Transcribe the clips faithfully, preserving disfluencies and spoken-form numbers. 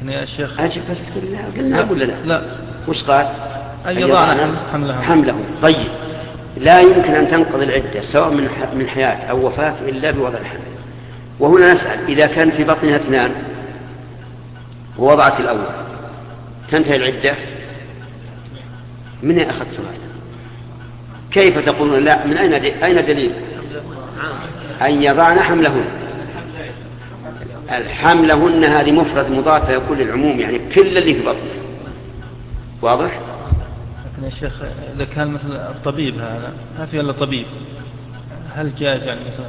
لكن يا شيخ أجل بس تقول لا قلنا ولا لا؟ لا. وش قال؟ أن يضعن حمله. حمله. طيب لا يمكن أن تنقضي العدة سواء من من حياة أو وفاة إلا بوضع الحمل. وهنا نسأل إذا كان في بطنها اثنان ووضعت الأول تنتهي العدة؟ من أين أخذتها؟ كيف تقولون لا؟ من أين أين دليل؟ أن يضعن حملهن. الحملهن هذه مفرد مضاف يكون للعموم، يعني كل اللي في بطنه. واضح؟ لكن يا شيخ إذا كان مثل الطبيب هذا ما في إلا طبيب، هل جاز يعني مثلا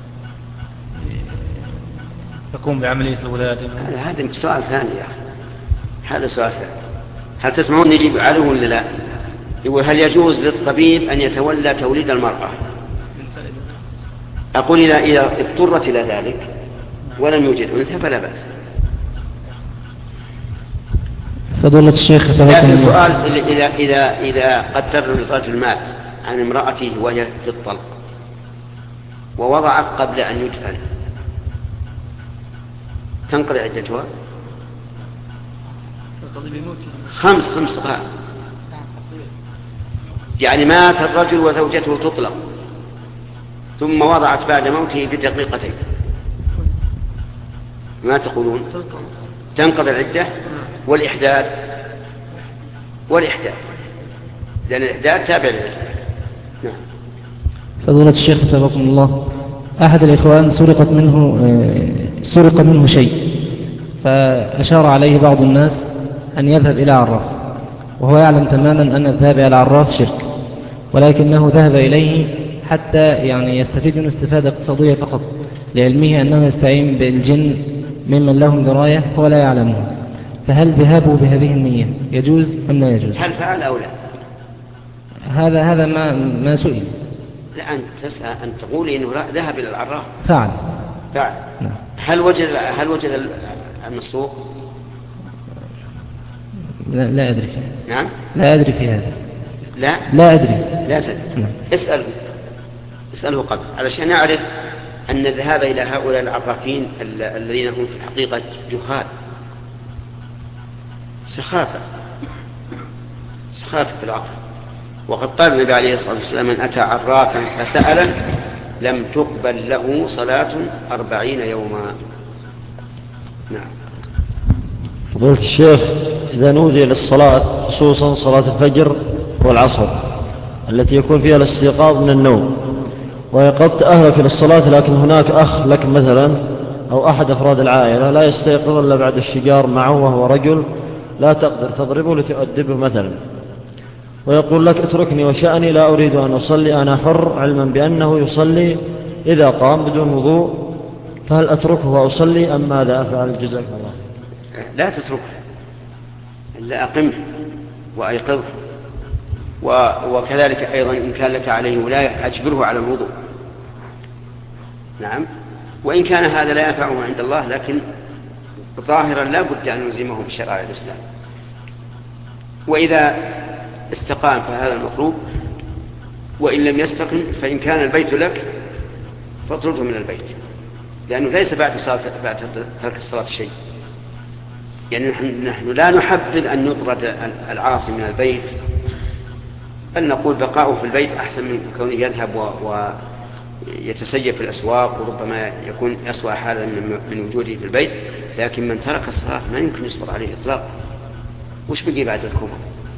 يقوم بعملية الولادة؟ هذا سؤال ثاني يا أخي، هذا سؤال ثاني. هل تسمعون نجيب عليه ولا لا؟ يقول هل يجوز للطبيب أن يتولى توليد المرأة؟ أقول إذا إذا اضطرت إلى ذلك ولم يوجد أنثى فلا بأس. فضيلة الشيخ لكن السؤال إذا إذا إذا قدر الرجل مات عن امرأته وهي في الطلق ووضعت قبل أن يدفن تنقضي عدتها؟ خمس خمس صفحات. يعني مات الرجل وزوجته تطلق ثم وضعت بعد موته بدقيقتين، ما تقولون؟ تنقضي العدة والإحداث والإحداث لأن الإحداث تابع للعدة. نعم. فضيلة الشيخ تباركم الله، أحد الإخوان سرقت منه سرق منه شيء، فأشار عليه بعض الناس أن يذهب إلى عراف، وهو يعلم تماما أن الذهاب إلى عراف شرك، ولكنه ذهب إليه حتى يعني يستفيد من استفادة اقتصادية فقط، لعلمه أنه يستعين بالجن ممن لهم دراية هو لا يعلمه. فهل ذهابه بهذه النية يجوز أم لا يجوز؟ هل فعل أو لا؟ هذا هذا ما ما سئل. لا أنت تسأل أن تقولي إنه ذهب إلى العراف. فعل. فعل. نعم. هل وجد هل وجد المسروق؟ لا, لا أدري. نعم. لا أدري في هذا. لا. لا أدري. لا تدري. نعم. اسأله اسأله قبل علشان يعرف أن الذهاب إلى هؤلاء العرافين الذين هم في الحقيقة جهال سخافة سخافة في العقل. وقد قال النبي عليه الصلاة والسلام من أتى عرافا فسألا لم تقبل له صلاة أربعين يوما. نعم. فضيلة الشيخ، إذا نودي للصلاة خصوصا صلاة الفجر والعصر التي يكون فيها الاستيقاظ من النوم، ويقضت أهلك للصلاة لكن هناك أخ لك مثلا أو أحد أفراد العائلة لا يستيقظ إلا بعد الشجار معه وهو رجل لا تقدر تضربه لتؤدبه مثلا، ويقول لك اتركني وشأني لا أريد أن أصلي أنا حر، علما بأنه يصلي إذا قام بدون وضوء، فهل أتركه وأصلي أم ماذا أفعل؟ جزاك الله. لا تتركه إلا أقمه وأيقظه، وكذلك أيضا إن كان لك عليه ولاية أجبره على الوضوء. نعم. وإن كان هذا لا ينفعه عند الله لكن ظاهرا لا بد أن نلزمه بشرائع الإسلام. وإذا استقام فهذا المطلوب، وإن لم يستقم فإن كان البيت لك فاطرده من البيت، لأنه ليس بعد صلاة بعد ترك الصلاة شيء. يعني نحن لا نحبذ أن يطرد العاصي من البيت، بل نقول بقاؤه في البيت أحسن من كونه يذهب ويتسيب في الأسواق، وربما يكون أسوأ حالا من وجوده في البيت. لكن من ترك الصلاة ما يمكن يصبر عليه إطلاقا. وش بقي بعد الكفر؟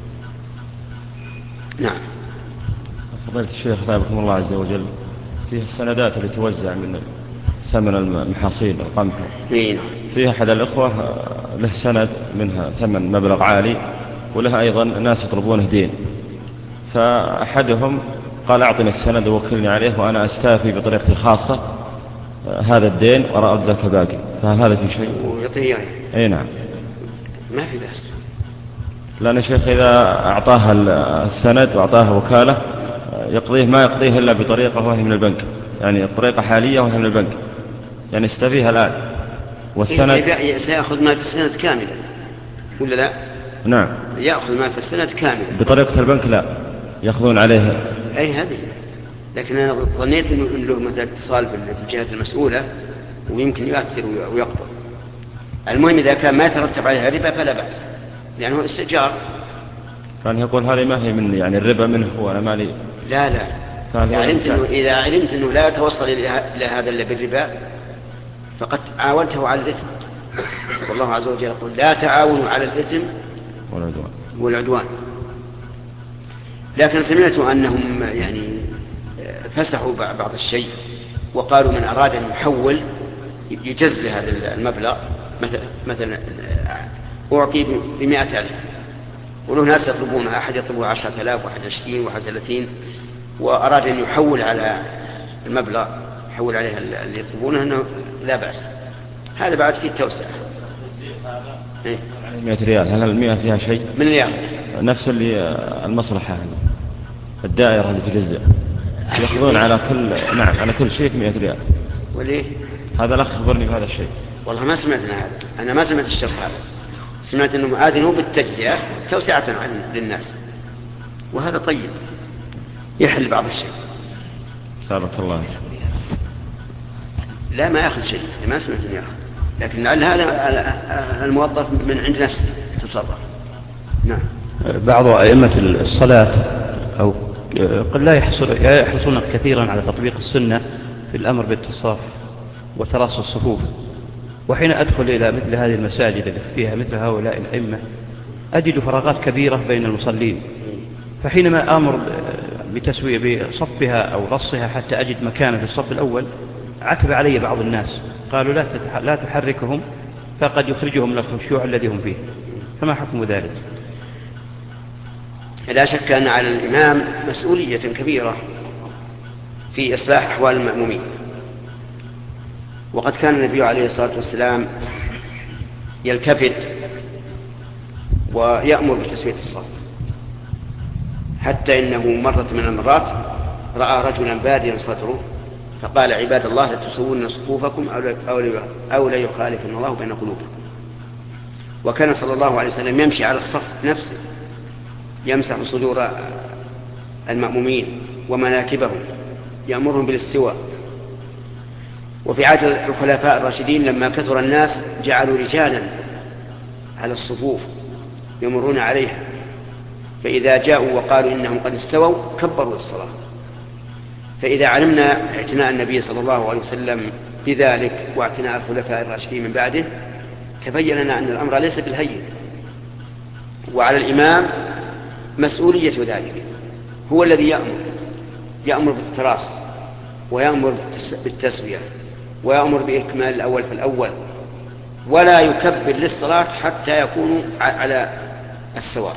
نعم. فضيلة الشيخ رحمه الله عز وجل، فيه السندات التي توزع من ثمن المحاصيل القمح، فيه أحد الأخوة له سند منها ثمن مبلغ عالي، وله أيضا ناس يطلبونه دين، فأحدهم قال أعطني السند ووكلني عليه وأنا أستافي بطريقتي الخاصة هذا الدين وأرد ذاك باقي، فهل هذا في شيء؟ ويعطيه يعني. أي نعم. ما في بأس. لأن الشيخ إذا أعطاها السند وأعطاها وكالة يقضيه ما يقضيه إلا بطريقة وهي من البنك، يعني الطريقة حالية وهي من البنك، يعني استفيها الآن. والسند سيأخذ ما في السند كاملا ولا لا؟ نعم. يأخذ ما في السند كاملا بطريقة البنك لا يأخذون عليه. أي هذه. لكن أنا ظنيت أنه له مثل اتصال بالجهات المسؤولة ويمكن يؤثر ويقضي. المهم إذا كان ما يترتب عليها ربا فلا بأس، لأنه استئجار. كان يقول هذه ما هي من يعني الربا منه وأنا مالي. لا لا، إذا علمت, إنه إذا علمت أنه لا يتوصل إلى هذا إلا بالربا فقد عاونته على الإثم. والله عز وجل يقول لا تعاونوا على الإثم والعدوان. والعدوان. لكن سمعت أنهم يعني فسحوا بعض الشيء وقالوا من أراد أن يحول يجز هذا المبلغ، مثلا مثلا أعطي بمئة ألف وله ناس يطلبونها، أحد يطلبه عشرة آلاف واحد عشرين واحد ثلاثين، وأراد أن يحول على المبلغ يحول عليها اللي يطلبونه، أنه لا بأس. هذا بعد فيه التوسعة. إيه؟ مئة ريال، هل المئة فيها شيء؟ من ريال نفس اللي المصلحة الدائرة اللي تجزئ يأخذون على كل نعم على كل شيء مئة ريال. وليه؟ هذا الأخ خبرني بهذا الشيء. والله ما سمعت هذا، أنا ما سمعت الشرح هذا. سمعت أنهم آذنوا بالتجزئة توسعة للناس، وهذا طيب يحل بعض الشيء. سابق الله. لا ما يأخذ شيء، ما سمعت أن يأخذ، لكن لعل هذا الموظف من عند نفسه تصرف. نعم. بعض أئمة الصلاة أو قد لا يحرصون كثيرا على تطبيق السنة في الأمر بالتصاف وتراص الصفوف، وحين أدخل إلى مثل هذه المساجد التي فيها مثل هؤلاء الأئمة أجد فراغات كبيرة بين المصلين، فحينما آمر بتسوية بصفها أو رصها حتى أجد مكانا في الصف الأول عتب علي بعض الناس، قالوا لا لا تحركهم فقد يخرجهم من الخشوع الذي هم فيه، فما حكم ذلك؟ لا شك أن على الإمام مسؤولية كبيرة في إصلاح أحوال المأمومين، وقد كان النبي عليه الصلاة والسلام يلتفت ويأمر بتسوية الصف، حتى إنه مرة من المرات رأى رجلا باديا صدره فقال عباد الله لتسوون صفوفكم أو لا يخالفن الله بين قلوبكم. وكان صلى الله عليه وسلم يمشي على الصف نفسه، يمسح صدور المأمومين ومناكبهم، يأمرهم بالاستواء. وفي عهد الخلفاء الراشدين لما كثر الناس جعلوا رجالا على الصفوف يمرون عليها، فإذا جاءوا وقالوا إنهم قد استووا كبروا الصلاة. فإذا علمنا اعتناء النبي صلى الله عليه وسلم بذلك واعتناء الخلفاء الراشدين من بعده تبين لنا أن الأمر ليس بالهين، وعلى الإمام مسؤولية ذلك، هو الذي يأمر يأمر بالتراص ويأمر بالتسوية ويأمر بإكمال الأول في الأول، ولا يكبر للصلاة حتى يكونوا على السواء.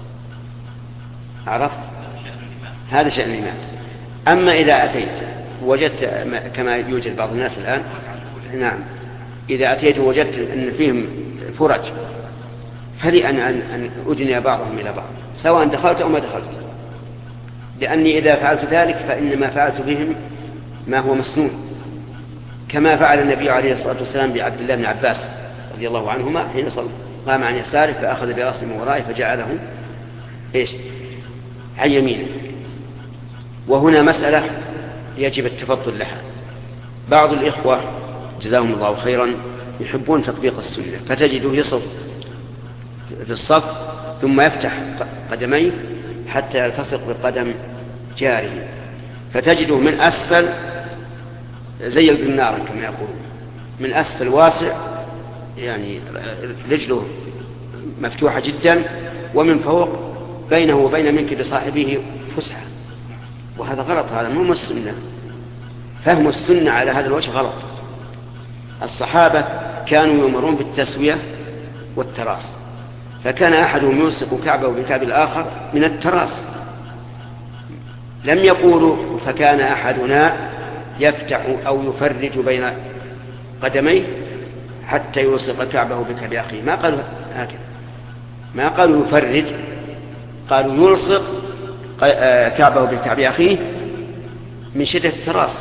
عرفت؟ هذا شأن الإمام. أما إذا أتيت وجدت كما يوجد بعض الناس الآن، نعم، إذا أتيت وجدت أن فيهم فرج فلي أن أن أدني بعضهم إلى بعض سواء دخلت أو ما دخلت، لأني إذا فعلت ذلك فإنما فعلت بهم ما هو مسنون، كما فعل النبي عليه الصلاة والسلام بعبد الله بن عباس رضي الله عنهما حين صلى قام عن يساره فأخذ برأسه من ورائه فجعله إيش عن يمينه. وهنا مسألة يجب التفضل لها. بعض الإخوة جزاهم الله خيرا يحبون تطبيق السنة، فتجده يصف في الصف ثم يفتح قدميه حتى يلتصق بقدم جاره، فتجده من أسفل زي البنار كما يقولون، من أسفل واسع يعني رجله مفتوحة جدا، ومن فوق بينه وبين منكب صاحبه فسحة، وهذا غلط. هذا مو السنة، فهم السنة على هذا الوجه غلط. الصحابة كانوا يؤمرون بالتسوية والتراص، فكان أحدهم يلصق كعبه بكعب الآخر من التراص، لم يقولوا فكان أحدنا يفتح أو يفرج بين قدميه حتى يلصق كعبه بكعب أخيه، ما قالوا هكذا، ما قالوا يفرج، قالوا يلصق كعبه بكعب أخيه من شدة التراص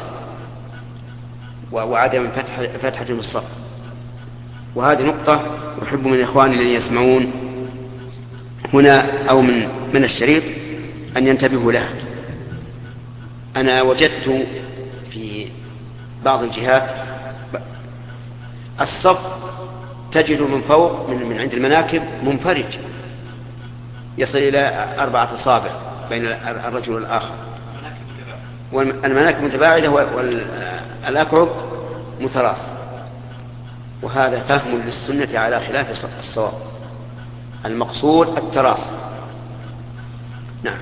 وعدم فتح فتحة الصف. وهذه نقطة أحب من إخواني الذين يسمعون هنا أو من من الشريط أن ينتبهوا لها. أنا وجدت في بعض الجهات الصف تجد من فوق من, من عند المناكب منفرج يصل إلى أربعة أصابع بين الرجل والآخر، والمناكب متباعدة والأكعب متراص، وهذا فهم للسنة على خلاف الصواب. المقصود التراص. نعم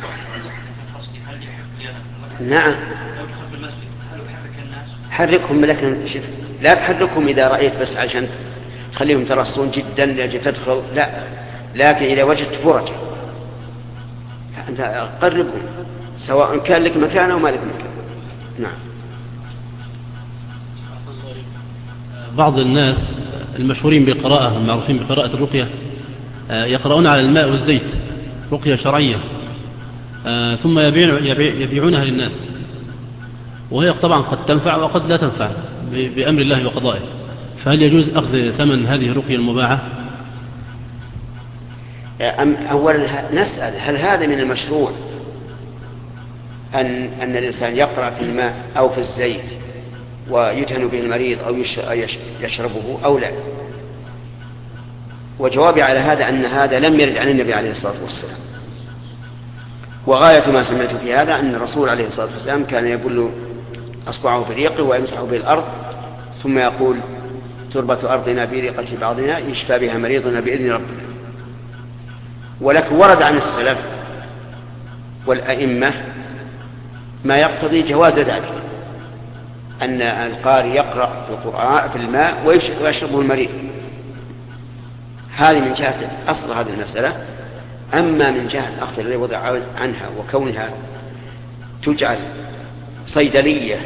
نعم حركهم، لكن شف لا تحركهم إذا رأيت بس عشان تخليهم ترصون جدا لأجل تدخل، لا، لكن إذا وجدت فرجة أنت قربهم سواء كان لك مكان أو ما لك مكان. نعم. بعض الناس المشهورين بقراءة المعروفين بقراءة الرقية يقرؤون على الماء والزيت رقية شرعية، ثم يبيعونها للناس، وهي طبعا قد تنفع وقد لا تنفع بأمر الله وقضائه، فهل يجوز أخذ ثمن هذه الرقية المباعة؟ أولا نسأل هل هذا من المشروع أن, أن الإنسان يقرأ في الماء أو في الزيت ويدهن به المريض أو يشربه أو لا؟ وجوابي على هذا أن هذا لم يرد عن النبي عليه الصلاة والسلام، وغاية ما سمعت في هذا أن الرسول عليه الصلاة والسلام كان يبل أصبعه في ريقه ويمسح به الأرض ثم يقول تربة أرضنا بريقة بعضنا يشفى بها مريضنا بإذن ربنا. ولكن ورد عن السلف والأئمة ما يقتضي جواز ذلك، أن القارئ يقرأ في القرآن في الماء ويشربه المريض. هذه من جهة أصل هذه المسألة. أما من جهة الأخذ الذي وضع عنها وكونها تجعل صيدلية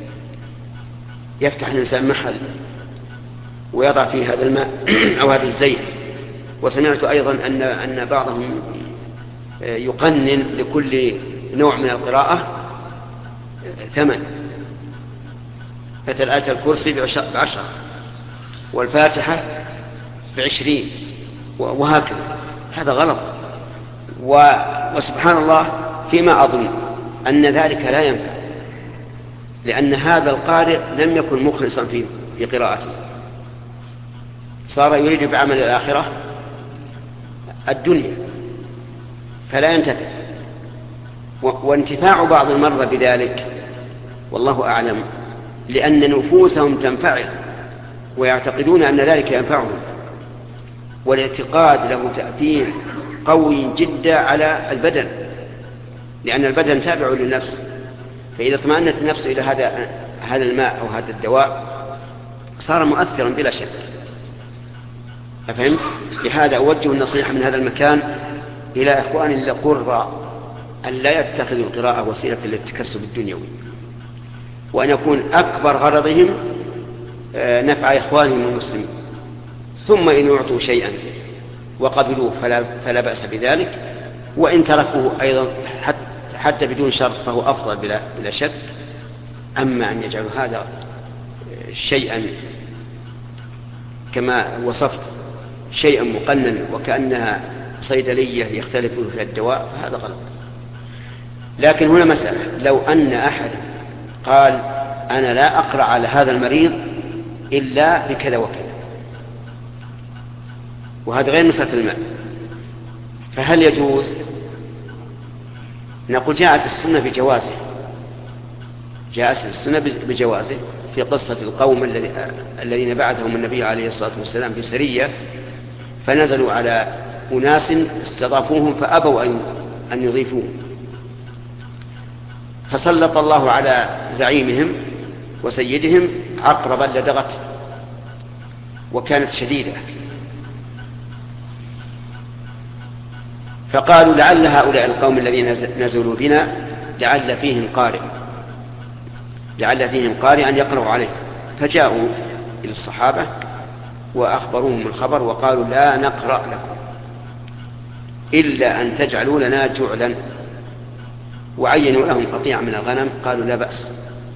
يفتح الإنسان محل ويضع فيه هذا الماء أو هذا الزيت، وسمعت أيضا أن أن بعضهم يقنن لكل نوع من القراءة ثمن، مثل آية الكرسي بعشرة والفاتحة بعشرين وهكذا. هذا غلط، وسبحان الله فيما أظن أن ذلك لا ينفع، لأن هذا القارئ لم يكن مخلصا في في قراءته، صار يريد بعمل الآخرة الدنيا فلا ينتفع. وانتفاع بعض المرضى بذلك والله أعلم لأن نفوسهم تنفعل ويعتقدون أن ذلك ينفعهم، والاعتقاد له تأثير قوي جدا على البدن، لأن البدن تابع للنفس، فإذا اطمأنت النفس إلى هذا هذا الماء أو هذا الدواء صار مؤثرا بلا شك. أفهمت؟ لهذا أوجه النصيحة من هذا المكان إلى إخواني القراء أن لا يتخذوا القراءة وسيلة للتكسب الدنيوي، وأن يكون أكبر غرضهم نفع إخوانهم المسلمين، ثم إن يعطوا شيئا وقبلوه فلا, فلا بأس بذلك، وإن تركوه أيضا حتى بدون شرط فهو أفضل بلا, بلا شك. أما أن يجعلوا هذا شيئا كما وصفت شيئا مقنن وكأنها صيدلية يختلف فيها الدواء فهذا غلط. لكن هنا مسألة، لو أن أحد قال أنا لا أقرأ على هذا المريض إلا بكذا وكذا، وهذا غير مسألة الماء، فهل يجوز؟ نقول جاءت السنة بجوازه، جاءت السنة بجوازه في قصة القوم الذين بعثهم النبي عليه الصلاة والسلام في سرية فنزلوا على أناس استضافوهم فأبوا أن يضيفوهم، فسلط الله على زعيمهم وسيدهم عقربا لدغت وكانت شديدة، فقالوا لعل هؤلاء القوم الذين نزلوا بنا لعل فيهم قارئ لعل فيهم قارئ أن يقرأوا عليه، فجاءوا إلى الصحابة وأخبروهم الخبر وقالوا لا نقرأ لكم إلا أن تجعلوا لنا جعلا، وعينوا لهم قطيع من الغنم، قالوا لا بأس.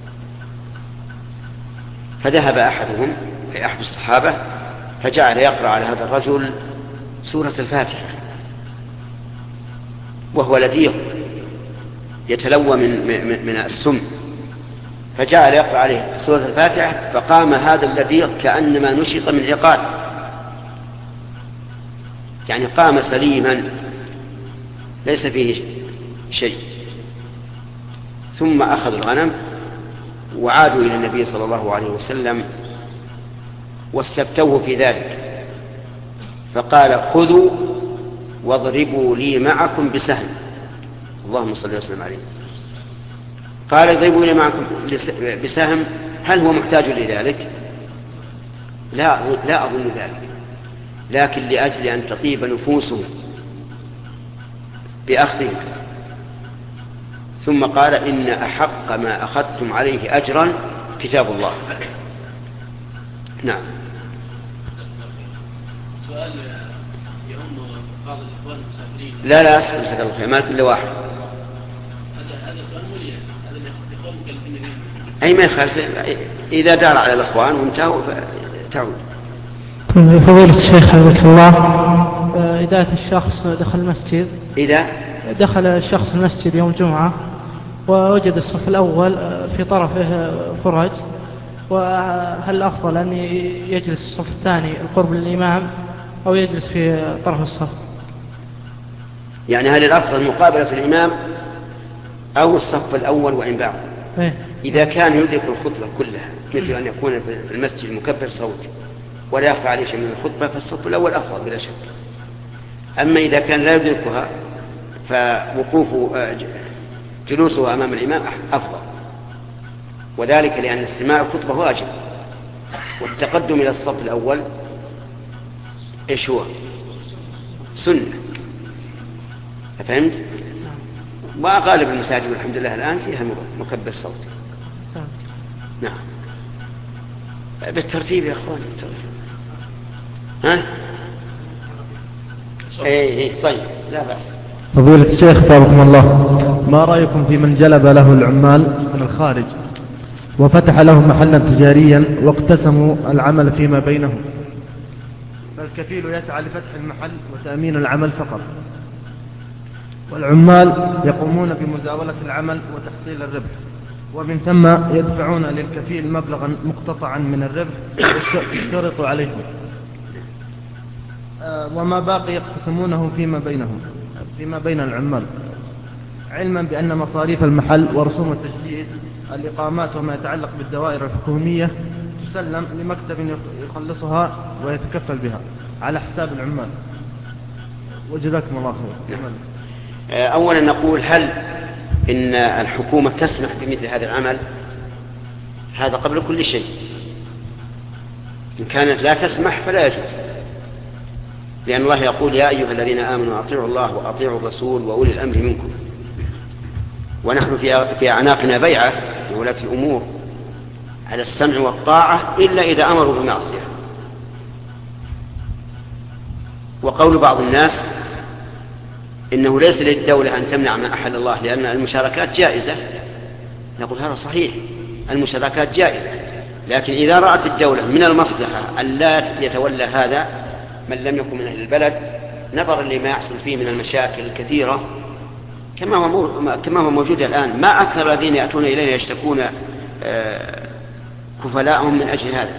فذهب أحدهم أي أحد الصحابة فجعل يقرأ على هذا الرجل سورة الفاتحة وهو لديغ يتلوى من, من, من السم، فجعل يقرأ عليه سورة الفاتحة فقام هذا اللديغ كأنما نشط من عقال يعني قام سليما ليس فيه شيء، ثم أخذوا الغنم وعادوا إلى النبي صلى الله عليه وسلم واستفتوه في ذلك، فقال خذوا واضربوا لي معكم بسهم. اللهم صل وسلم عليه. قال اضربوا لي معكم بسهم، هل هو محتاج لذلك؟ لا, لا أظن ذلك، لكن لأجل أن تطيب نفوسهم بأخذه. ثم قال إن أحق ما أخذتم عليه أجرا كتاب الله. نعم. سؤال يهم بعض الإخوان المسافرين. لا لا أسأل جزاك الله خير، ما كل واحد. هذا هذا سؤال مليء، هذا الإخوان مكلفين به. أي ما يخالف، إذا دار على الإخوان وانتهوا تعود. فضيلة الشيخ حفظك الله، إذا الشخص دخل المسجد إذا دخل الشخص المسجد يوم الجمعة ووجد الصف الأول في طرفه فرج، وهل الأفضل أن يجلس الصف الثاني القرب للإمام أو يجلس في طرف الصف؟ يعني هل الأفضل مقابلة الإمام أو الصف الأول وإن بعد؟ إيه؟ إذا كان يدرك الخطبة كلها، مثل أن يكون في المسجد مكبر صوت ولا يخفى عليه شيء من الخطبة، فالصف الأول أفضل بلا شك. أما إذا كان لا يدركها فوقوفه جلوسه أمام الإمام أفضل، وذلك لأن استماع الخطبة واجب، والتقدم إلى الصف الأول إيش هو؟ سنة. فهمت؟ وغالب المساجد والحمد لله الآن فيها مكبر صوت. نعم. بالترتيب يا أخوان. ها؟ إيه إيه طيب لا بأس. فضيلة الشيخ حفظكم الله، ما رأيكم في من جلب له العمال من الخارج وفتح لهم محلا تجاريا واقتسموا العمل فيما بينهم، فالكفيل يسعى لفتح المحل وتأمين العمل فقط، والعمال يقومون بمزاولة العمل وتحصيل الربح، ومن ثم يدفعون للكفيل مبلغا مقتطعا من الربح يشترط عليهم، وما باقي يقتسمونه فيما بينهم فيما بين العمال، علما بأن مصاريف المحل ورسوم التجديد الإقامات وما يتعلق بالدوائر الحكومية تسلم لمكتب يخلصها ويتكفل بها على حساب العمال. وجزاكم الله خير. أولا نقول هل إن الحكومة تسمح بمثل هذا العمل؟ هذا قبل كل شيء. إن كانت لا تسمح فلا يجوز، لأن الله يقول يا أيها الذين آمنوا أطيعوا الله وأطيعوا الرسول وأولي الأمر منكم، ونحن في أعناقنا بيعة لولاة الأمور على السمع والطاعة إلا إذا أمروا بمعصية. وقول بعض الناس إنه ليس للدولة أن تمنع ما أحل الله لأن المشاركات جائزة، نقول هذا صحيح، المشاركات جائزة، لكن إذا رأت الدولة من المصلحة أن لا يتولى هذا من لم يكن من أهل البلد نظرا لما يحصل فيه من المشاكل الكثيرة كما هو كما هو موجود الآن، ما أكثر الذين يأتون إلينا يشتكون كفلاءهم من أجل هذا،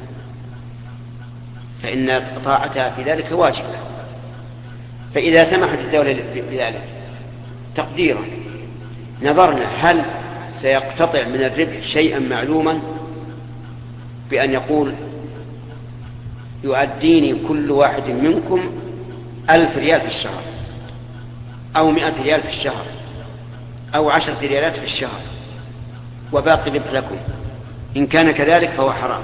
فإن طاعتها في ذلك واجبة. فإذا سمحت الدولة بذلك تقديرا نظرنا هل سيقتطع من الربح شيئا معلوما بأن يقول يؤديني كل واحد منكم ألف ريال في الشهر أو مئة ريال في الشهر أو عشرة ريالات في الشهر وباقي ربح لكم، إن كان كذلك فهو حرام،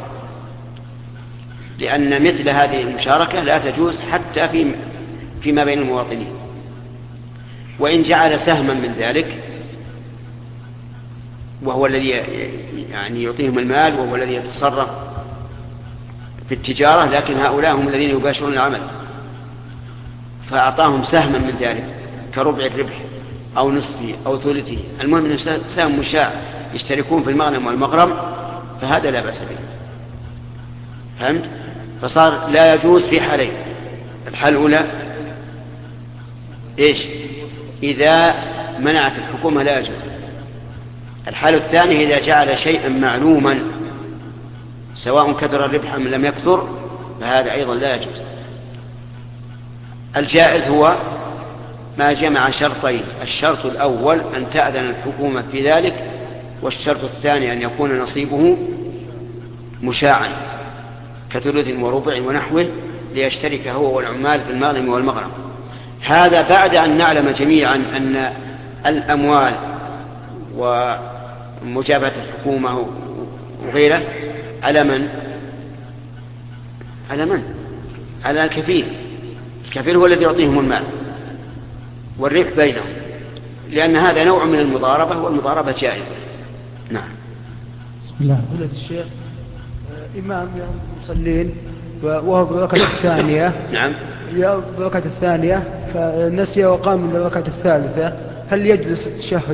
لأن مثل هذه المشاركة لا تجوز حتى في فيما بين المواطنين. وإن جعل سهما من ذلك وهو الذي يعني يعطيهم المال وهو الذي يتصرف في التجارة، لكن هؤلاء هم الذين يباشرون العمل، فأعطاهم سهما من ذلك كربع الربح أو نصفه أو ثلثه، المهم أنه سهم مشاع يشتركون في المغنم والمغرم، فهذا لا بأس به. فهمت؟ فصار لا يجوز في حالين. الحالة الأولى إيش؟ إذا منعت الحكومة لا يجوز. الحالة الثانية إذا جعل شيئا معلوما سواء كثر الربح أم لم يكثر فهذا أيضا لا يجوز. الجائز هو ما جمع شرطين: الشرط الأول أن تأذن الحكومة في ذلك، والشرط الثاني أن يكون نصيبه مشاعا كثلث وربع ونحوه، ليشترك هو والعمال في المغنم والمغرم. هذا بعد أن نعلم جميعا أن الأموال ومجابهة الحكومة وغيره على من؟ على من؟ على الكفيل. الكفيل هو الذي يعطيهم المال والربح بينهم، لأن هذا نوع من المضاربة، والمضاربة جائزة. نعم. بسم الله. قلت الشيخ إمام مصلين وهو بالركعة الثانية. نعم. بالركعة الثانية فنسي وقام من الركعة الثالثة، هل يجلس التشهد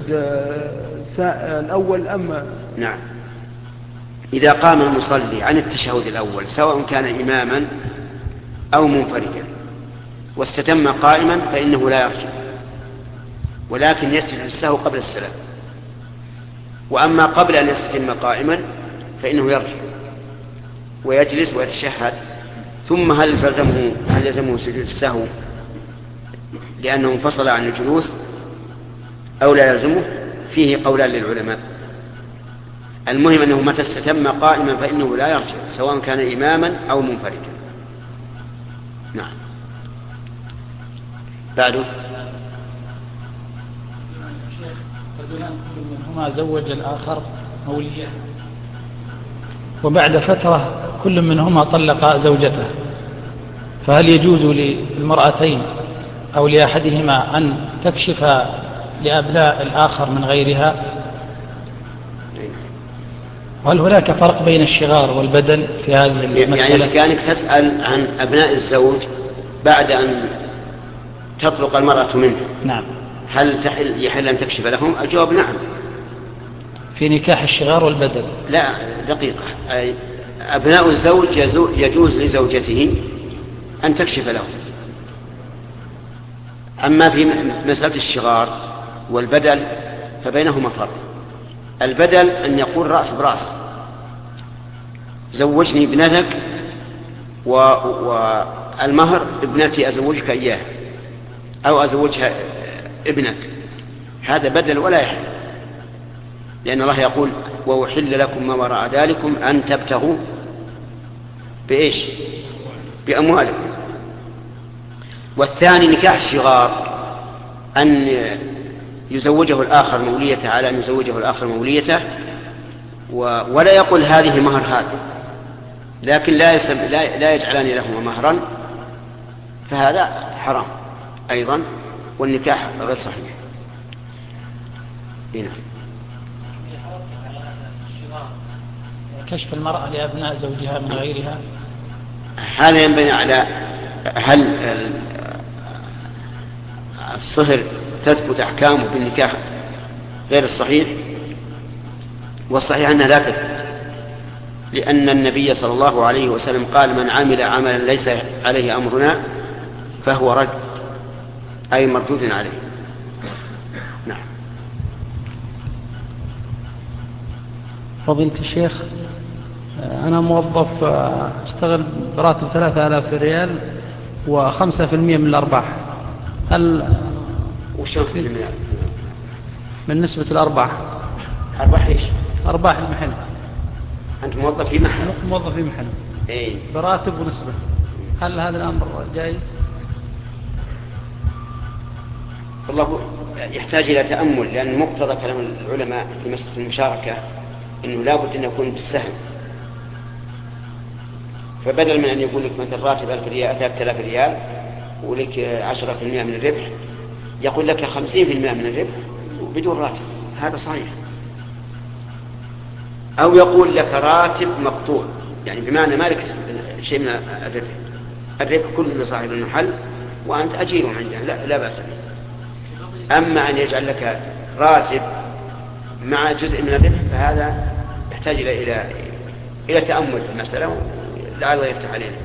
الأول أم؟ نعم. إذا قام المصلي عن التشهد الأول سواء كان إماما أو منفردا واستتم قائما فإنه لا يرجع، ولكن يسجد للسهو قبل السلام. وأما قبل أن يستتم قائما فإنه يرجع ويجلس ويتشهد. ثم هل يلزمه هل يلزمه سجود السهو لأنه انفصل عن الجلوس أو لا يلزمه؟ فيه قولان للعلماء. المهم أنه متى استتم قائما فإنه لا يرجع سواء كان إماما أو منفردا. نعم. بعده منهما زوج الآخر مولية، وبعد فترة كل منهما طلق زوجته، فهل يجوز للمرأتين أو لأحدهما أن تكشف لأبناء الآخر من غيرها؟ وهل هناك فرق بين الشغار والبدل في هذه المسألة؟ يعني كانك تسأل عن أبناء الزوج بعد أن تطلق المرأة منه. نعم. هل تحل يحل أن تكشف لهم؟ الجواب نعم. في نكاح الشغار والبدل؟ لا، دقيقة. أي أبناء الزوج يجوز لزوجته أن تكشف لهم. أما في مسألة الشغار والبدل فبينهما فرق. البدل أن يقول رأس برأس: زوجني ابنتك والمهر ابنتي أزوجك إياه أو أزوجها ابنك. هذا بدل ولا يحل، لأن الله يقول: وأحل لكم ما وراء ذلكم أن تبتغوا بإيش؟ بأموالكم. والثاني نكاح الشغار أن يزوجه الآخر موليته على أن يزوجه الآخر موليته، ولا يقول هذه مهر هذا، لكن لا, يسم لا, لا يجعلان لهما مهرا، فهذا حرام أيضا، والنكاح غير صحيح. هنا كشف المرأة لأبناء زوجها من غيرها، هذا ينبني على هل الصهر تثبت أحكامه بالنكاح غير الصحيح؟ والصحيح أنها لا تثبت، لأن النبي صلى الله عليه وسلم قال: من عمل عملا ليس عليه أمرنا فهو رد، أي مردود عليه. نعم. فضيلة الشيخ، أنا موظف أشتغل براتب ثلاثة آلاف ريال وخمسة في المئة من الأرباح، هل وشو في المئة من نسبة الأرباح؟ أرباح إيش؟ أرباح المحل. أنت موظف في محل؟ أنا موظف في محل. إيه؟ براتب ونسبة، هل هذا الأمر جائز؟ والله يحتاج إلى تأمل، لأن مقتضى كلام العلماء في مسألة المشاركة إنه لا بد أن يكون بالسهم. فبدل من أن يقول لك مثل راتب ألف ريال ثلاثة آلاف ريال ولك عشرة في المئة من الربح، يقول لك خمسين في المئة من الربح بدون راتب. هذا صحيح. أو يقول لك راتب مقطوع، يعني بمعنى مالك شيء من الربح، الربح كله لصاحب المحل وأنت أجير عنده، لا, لا بأس به. أما أن يجعل لك راتب مع جزء من الربح فهذا يحتاج إلى إلى إلى تأمل في المسألة، لعله يفتح علينا.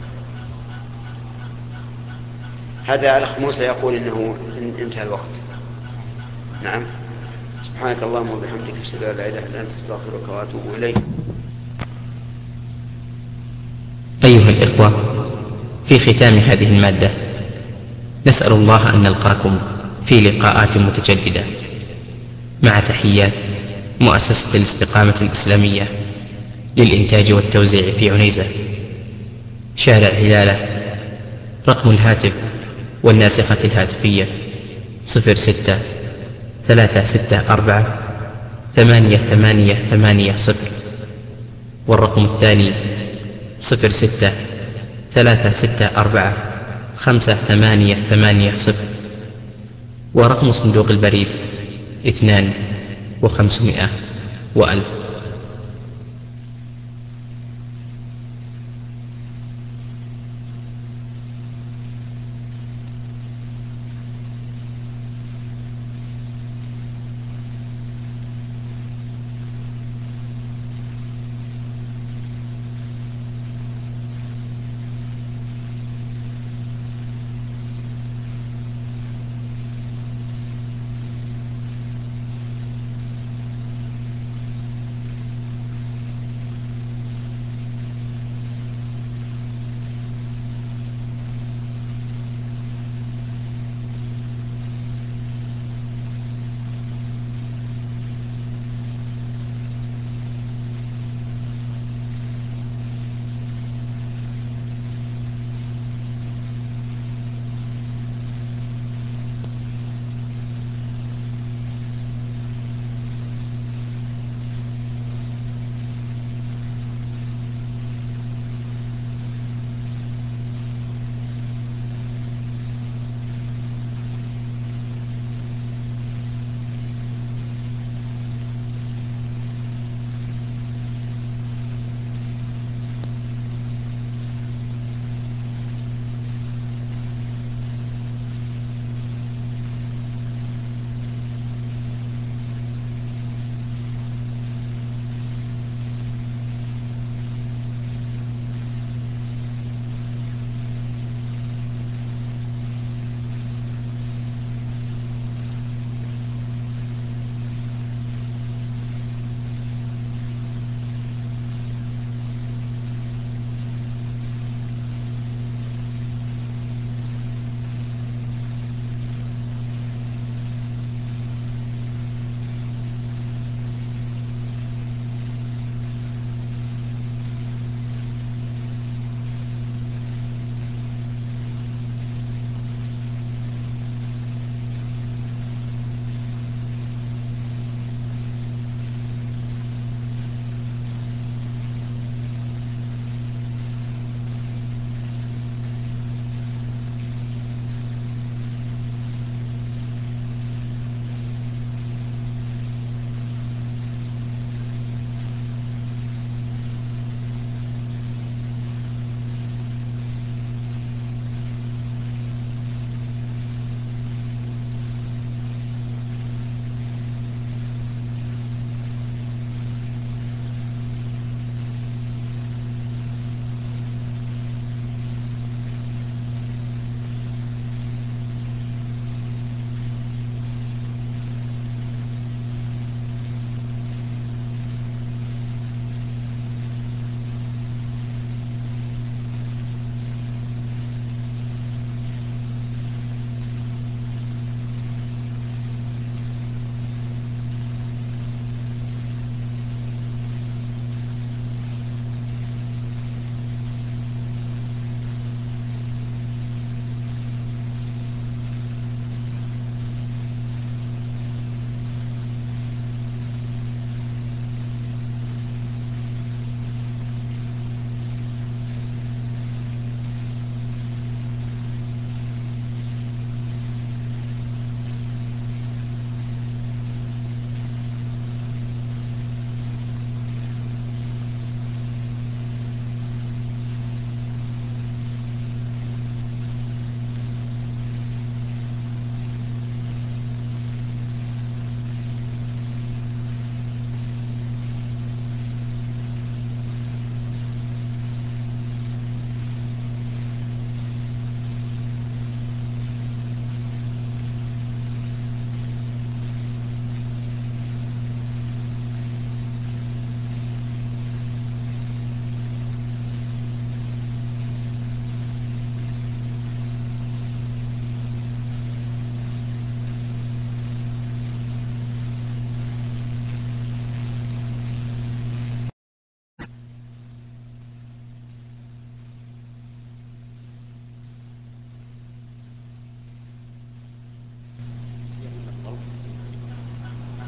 هذا الأخ موسى يقول إنه انتهى الوقت. نعم. سبحانك اللهم وبحمدك أشهد أن لا إله إلا أنت أستغفرك وأتوب إليك. أيها الإخوة، في ختام هذه المادة نسأل الله أن نلقاكم في لقاءات متجددة. مع تحيات مؤسسة الاستقامة الإسلامية للإنتاج والتوزيع في عنيزة، شارع هلالة. رقم الهاتف والناسخة الهاتفية صفر ستة ثلاثة ستة أربعة ثمانية ثمانية ثمانية صفر، والرقم الثاني صفر ستة ثلاثة ستة أربعة خمسة ثمانية ثمانية صفر، ورقم صندوق البريد اثنان وخمسمائة وألف.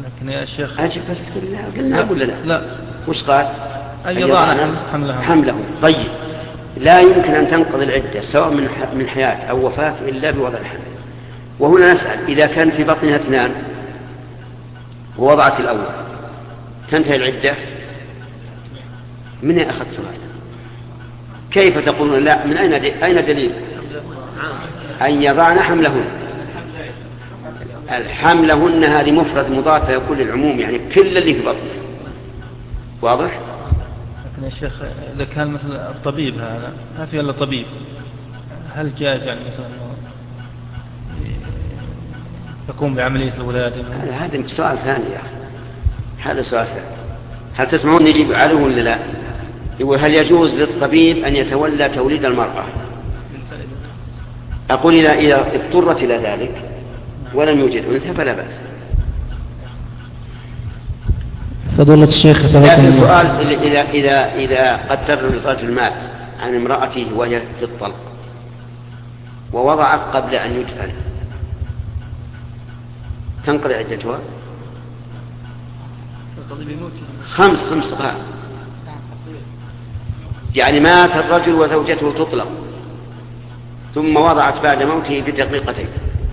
لكن يا شيخ أجب بس تقول لا قلنا ولا لا؟ لا. وش قال؟ أن يضعن حملهم. حملهم. طيب لا يمكن أن تنقضي العدة سواء من من حياة أو وفاة إلا بوضع الحمل. وهنا نسأل إذا كان في بطنها اثنان ووضعت الأول تنتهي العدة؟ من أين أخذتها؟ كيف تقولون لا؟ من أين أين دليل؟ أن يضعن حملهن. الحملهن هذه مفرد مضاف يكون للعموم، يعني كل اللي في بطنه. واضح؟ لكن يا شيخ إذا كان مثل الطبيب هذا ما في إلا طبيب، هل جاز يعني مثلا يقوم بعملية الولادة؟ هذا سؤال ثاني يا أخي، هذا سؤال ثاني. هل تسمعون نجيب عليه ولا لا؟ يقول هل يجوز للطبيب أن يتولى توليد المرأة؟ أقول إذا إذا اضطرت إلى ذلك ولم يوجد أنثى فلا بأس. فضيلة الشيخ لكن السؤال إذا إذا إذا قدر الرجل مات عن امرأته وهي في الطلق ووضعت قبل أن يدفن تنقضي عدتها؟ خمس خمس دقائق. يعني مات الرجل وزوجته تطلق ثم وضعت بعد موته بدقيقتين،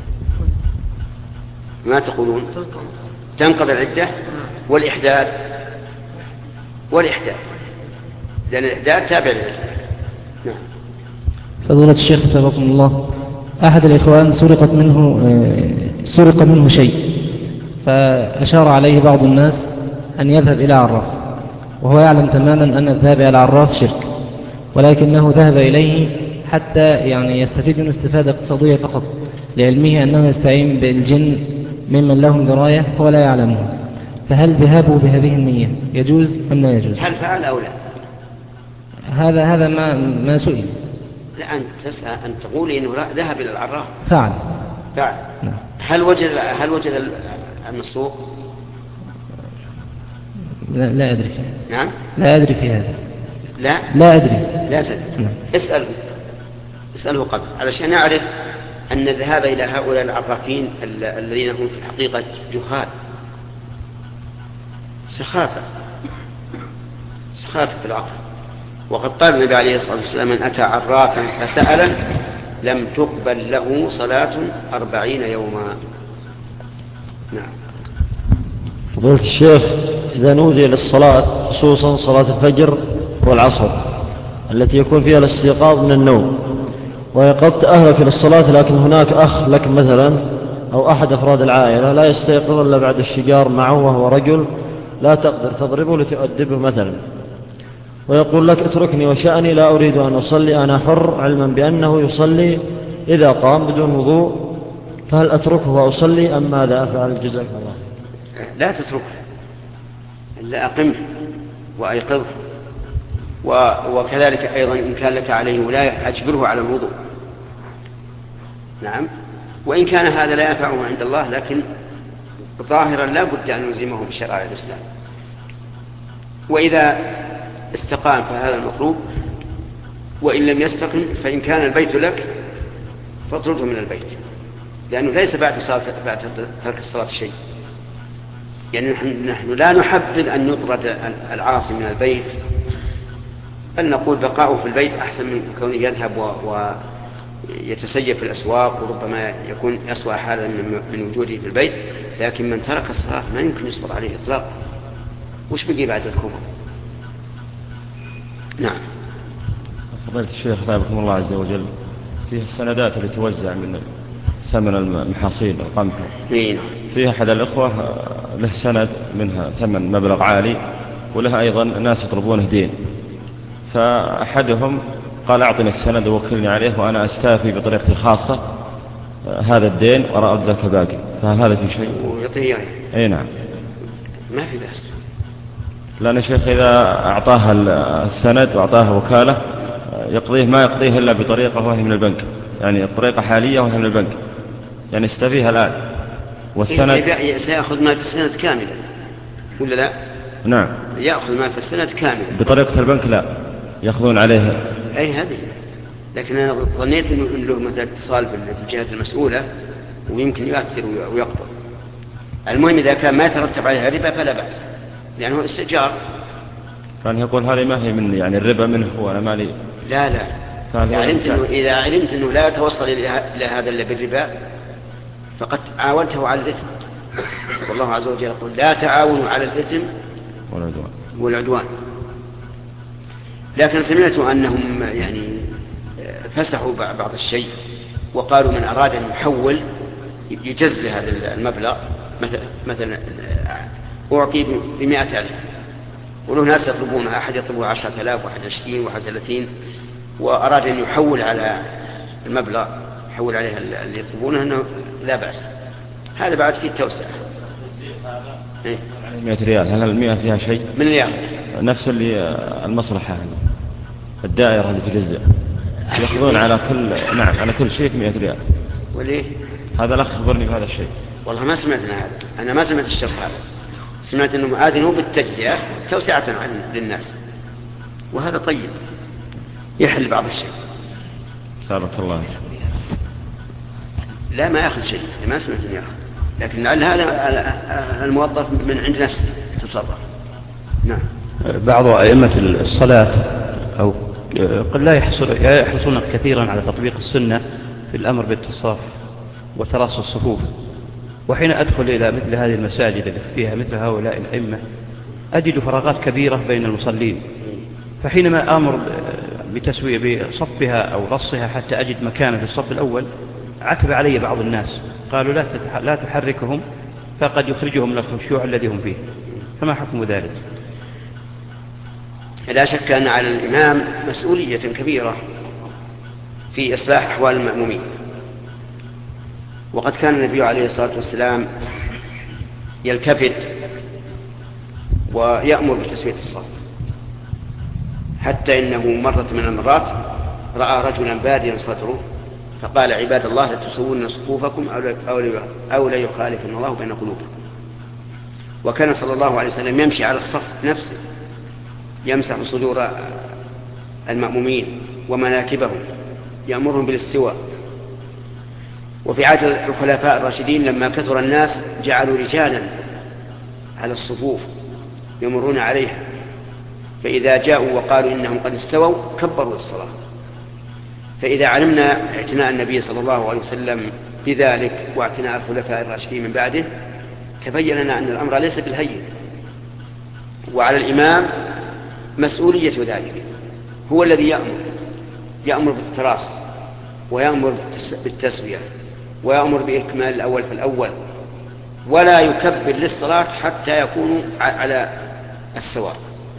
ما تقولون؟ تنقضي العدة والإحداث والإحداث لأن الإحداث تابع للعدة. نعم. فضيلة الشيخ حفظكم الله، أحد الإخوان سرقت منه سرق منه شيء، فأشار عليه بعض الناس أن يذهب إلى عراف، وهو يعلم تماما أن الذهاب إلى عراف شرك، ولكنه ذهب إليه حتى يعني يستفيد منه استفادة اقتصادية فقط، لعلمه أنه يستعين بالجن ممن لهم دراية هو لا يعلمه. فهل ذهابه بهذه النية يجوز أم لا يجوز؟ هل فعل أو لا؟ هذا هذا ما ما سئل. لا أنت تسأل أن تقولي إنه ذهب إلى العراف. فعل. فعل. نعم. هل وجد هل وجد المسروق؟ لا, لا أدري. نعم. لا أدري في هذا. لا. لا أدري. لا تدري. نعم. اسأله. اسأله قبل علشان يعرف أن الذهاب إلى هؤلاء العرافين الذين هم في الحقيقة جهال سخافة سخافة في العقل. وقد قال النبي عليه الصلاة والسلام من أتى عرافا فسأله لم تقبل له صلاة أربعين يوما. نعم. فضيلة الشيخ، إذا نودي للصلاة خصوصا صلاة الفجر والعصر التي يكون فيها الاستيقاظ من النوم، ويقضت أهلك للصلاة لكن هناك أخ لك مثلا أو أحد أفراد العائلة لا يستيقظ إلا بعد الشجار معه وهو رجل لا تقدر تضربه لتؤدبه مثلا، ويقول لك اتركني وشأني لا أريد أن أصلي أنا حر، علما بأنه يصلي إذا قام بدون وضوء، فهل أتركه وأصلي أم ماذا أفعل؟ جزاك الله. لا تتركه إلا أقمه وأيقظه، وكذلك أيضا إن كان لك عليه ولاية أجبره على الوضوء. نعم. وإن كان هذا لا ينفعه عند الله لكن ظاهرا لا بد أن نلزمه بشرائع الإسلام. وإذا استقام فهذا المطلوب، وإن لم يستقم فإن كان البيت لك فاطرده من البيت، لأنه ليس بعد صلاة بعد ترك الصلاة شيء. يعني نحن لا نحبذ أن يطرد العاصي من البيت، بل نقول بقاؤه في البيت أحسن من كونه يذهب ويتسيب في الأسواق، وربما يكون أسوأ حالا من وجوده في البيت. لكن من ترك الصلاة ما يمكن يصبر عليه إطلاقا. وش بقي بعد الكفر؟ نعم. فضيلة الشيخ رحمه الله عز وجل، فيه السندات التي توزع من ثمن المحاصيل القمح، فيها أحد الأخوة له سند منها ثمن مبلغ عالي، ولها أيضا ناس يطلبونه دين، فأحدهم قال أعطني السند ووكلني عليه وأنا أستافي بطريقتي الخاصة هذا الدين وأرى ذاك باقي، فهل هذا في شيء؟ ويعطيه أي نعم. ما في بأس. لأن الشيخ إذا أعطاها السند وأعطاها وكالة يقضيه ما يقضيه إلا بطريقة وهي من البنك، يعني الطريقة حالية وهي من البنك، يعني استفيها الآن. والسند سيأخذ ما في السند كاملا ولا لا؟ نعم. يأخذ ما في السند كاملا بطريقة البنك لا يأخذون عليه. أي هذه. لكن أنا ظنيت أنه له مثلا اتصال بالجهة المسؤولة ويمكن يؤثر ويقضى. المهم إذا كان ما يترتب عليها ربا فلا بأس، لأنه استئجار. كان يقول هذه ما هي مني، يعني الربا منه وأنا مالي. لا لا، إذا علمت, إنه إذا علمت أنه لا يتوصل إلى هذا إلا بالربا فقد عاونته على الإثم. والله عز وجل يقول لا تعاونوا على الإثم والعدوان. والعدوان. لكن سمعت أنهم يعني فسحوا بعض الشيء وقالوا من أراد أن يحول يجزي هذا المبلغ، مثلا مثلا أعطي بمئة ألف، وله ناس يطلبونها، أحد يطلبها عشرة آلاف، واحد عشرين، واحد ثلاثين، وأراد أن يحول على المبلغ، يحول عليها اللي يطلبونه، أنه لا بأس. هذا بعد فيه التوسعة. إيه؟ مئة ريال، هل المئة فيها شيء؟ من ريال نفس اللي المصلحة الدائرة اللي تجزئ يأخذون على كل نعم على كل شيء مئة ريال. وليه؟ هذا الأخ خبرني بهذا الشيء. والله ما سمعت هذا، أنا ما سمعت الشرح هذا. سمعت أنهم آذنوا بالتجزئة توسعة للناس، وهذا طيب يحل بعض الشيء. سابق الله. لا ما يأخذ شيء، ما سمعت أن يأخذ، لكن لعل هذا الموظف من عند نفسه تصرف. نعم. بعض أئمة الصلاة أو قد لا يحرصون كثيرا على تطبيق السنة في الأمر بالتصاف وتراص الصفوف، وحين أدخل إلى مثل هذه المساجد التي فيها مثل هؤلاء الأئمة أجد فراغات كبيرة بين المصلين، فحينما آمر بتسوية بصفها أو رصها حتى أجد مكانا في الصف الأول عتب علي بعض الناس، قالوا لا لا تحركهم فقد يخرجهم من الخشوع الذي هم فيه، فما حكم ذلك؟ لا شك أن على الإمام مسؤولية كبيرة في إصلاح أحوال المأمومين، وقد كان النبي عليه الصلاة والسلام يلتفت ويأمر بتسوية الصف، حتى إنه مرة من المرات رأى رجلا باديا صدره فقال عباد الله لتسوون صفوفكم أو لا يخالفن الله بين قلوبكم. وكان صلى الله عليه وسلم يمشي على الصف نفسه، يمسح صدور المأمومين ومناكبهم، يأمرهم بالاستواء. وفي عهد الخلفاء الراشدين لما كثر الناس جعلوا رجالا على الصفوف يمرون عليها، فإذا جاءوا وقالوا إنهم قد استووا كبروا الصلاة. فإذا علمنا اعتناء النبي صلى الله عليه وسلم بذلك واعتناء الخلفاء الراشدين من بعده تبين لنا أن الأمر ليس بالهين، وعلى الإمام مسؤولية ذلك، هو الذي يأمر يأمر بالتراص ويأمر بالتسوية ويأمر بإكمال الأول في الأول، ولا يكبر للصلاة حتى يكونوا على السواء.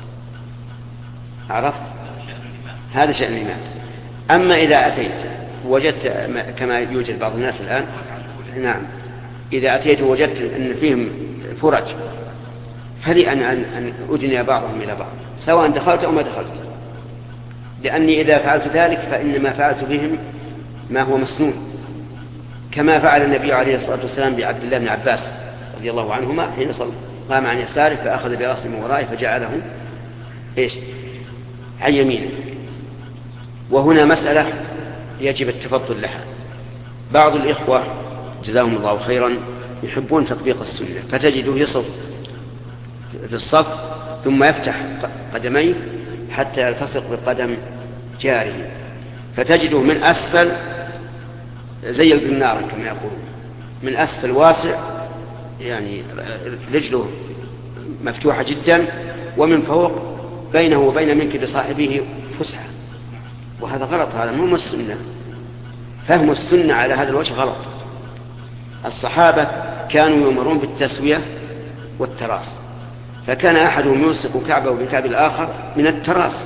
عرفت؟ هذا شأن الإمام. أما إذا أتيت وجدت كما يوجد بعض الناس الآن، نعم، إذا أتيت وجدت أن فيهم فرج فلي أن أن أدني بعضهم إلى بعض سواء دخلت أو ما دخلت، لأني إذا فعلت ذلك فإنما فعلت بهم ما هو مسنون، كما فعل النبي عليه الصلاة والسلام بعبد الله بن عباس رضي الله عنهما حين صلى قام عن يساره فأخذ برأسه من ورائه فجعله إيش عن يمينه. وهنا مسألة يجب التفضل لها. بعض الإخوة جزاهم الله خيرا يحبون تطبيق السنة، فتجده يصف في الصف ثم يفتح قدميه حتى يلتصق بقدم جاره، فتجده من أسفل زي البنار كما يقولون، من أسفل واسع يعني رجله مفتوحة جدا، ومن فوق بينه وبين منكب صاحبه فسحة، وهذا غلط. هذا مو السنة، فهم السنة على هذا الوجه غلط. الصحابة كانوا يؤمرون بالتسوية والتراص، فكان أحدهم يلصق كعبه بكعب الآخر من التراص،